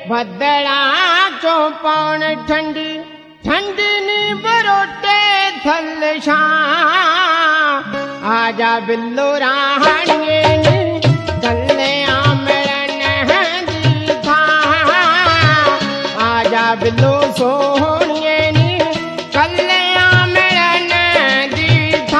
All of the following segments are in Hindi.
बदला चो पौन ठंडी ठंडी नी बरोटे थल आजा बिल्लो राहणिए नी कल्ले आमड़न दी था आजा बिल्लो सोहणिए नी कल्ले आमड़न दी था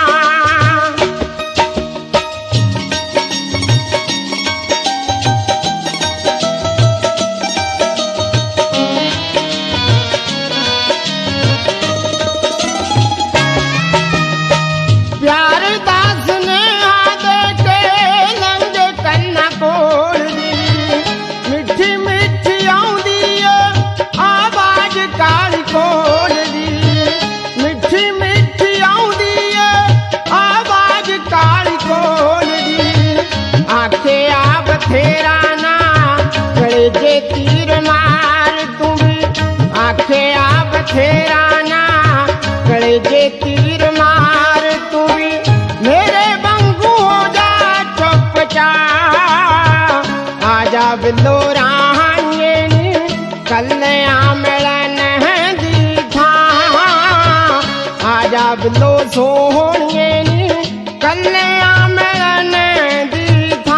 प्यार दास ने आदे के लंग कन्ना कोड़ दी मिठी मिठी आउंदी आवाज काली कोड़ दी मिठी मिठी आउंदी आवाज काली कोड़ दी आखे आप थेरा ना गले जे तीर मार तू भी आखे आप थेरा ना गले जे तीर मार तू भी मेरे बंगू हो जा चुपचा आजा बिल्लो राहणिए नी कल्ले आमड़न दी था आजा बिल्लो सोहणिए नी कल्ले आमड़न दी था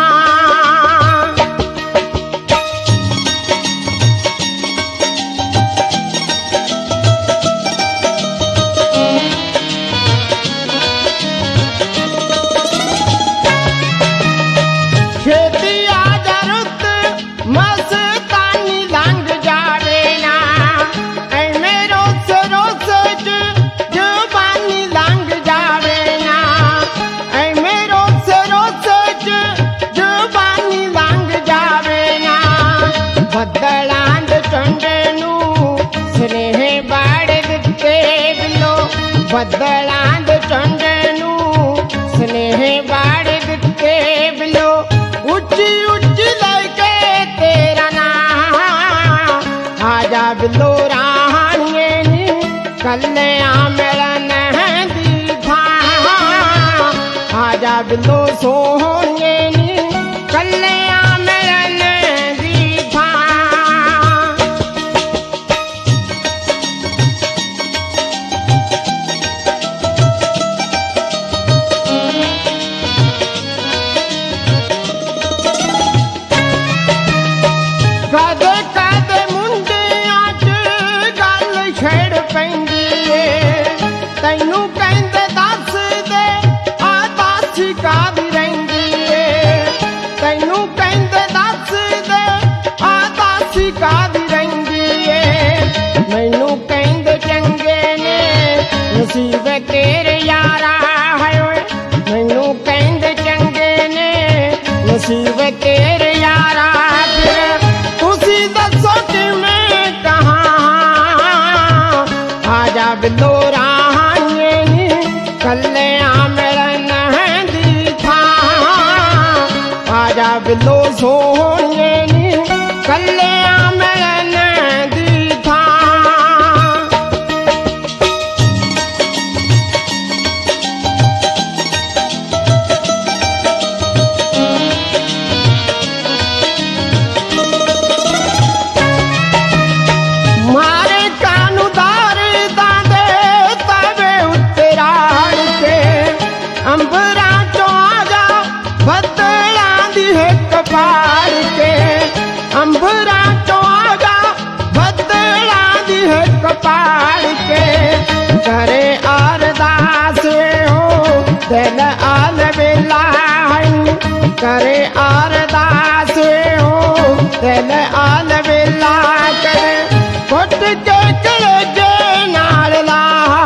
खेती आजा रुत मस्तानी लंघ जावे ना ऐ मेरो रोज जुबानी लंघ जावे ना ऐ मेरो रोज जुबानी लंघ जावे ना बदलांद चंडनू स्नेह बाड़ दिते बिलो बदलांद चंडनू स्नेह बाड़ दिते बिलो उच्ची उच्ची लगे तेरा ना आजा बिल्लो राहणिए नी कल्ले आमड़न दी था आजा बिल्लो सोहणिए नी कल्ले आमड़न दी था कदे कदे मुंडे अज गल छेड़ पैंदी ए तैनू कहंदे दस दे आ दासी कादी रहिंदी ए तैनू कहंदे दस दे आ दासी कादी रहिंदी ए मैनू कहंदे चंगे ने नसीब तेरे यारा है ओए मैनू कहंदे चंगे ने नसीब तेरे यारा फिर तुसी दसो कि मैं कहाँ आजा बिल्लो राहणिए नी कल्ले आमड़न दी था आजा बिल्लो सोहणिए नी कल्ले आमड़न दी था मारे कानूदार दादे तवे उत्तराण के अंबरा चो आजा बदला दी है कपार के अंबरा चो आजा बदला दी है कपार के करे अरदास हो दिल आल बेला करे अरदास हो दिल आल बेला करे घुट के कलेजे नाल ला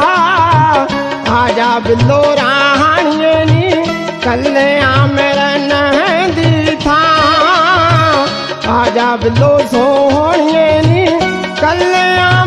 आजा बिल्लो राहणिए नी कल्ले आमड़न दी था आजा बिल्लो सोहणिए नी कल्ले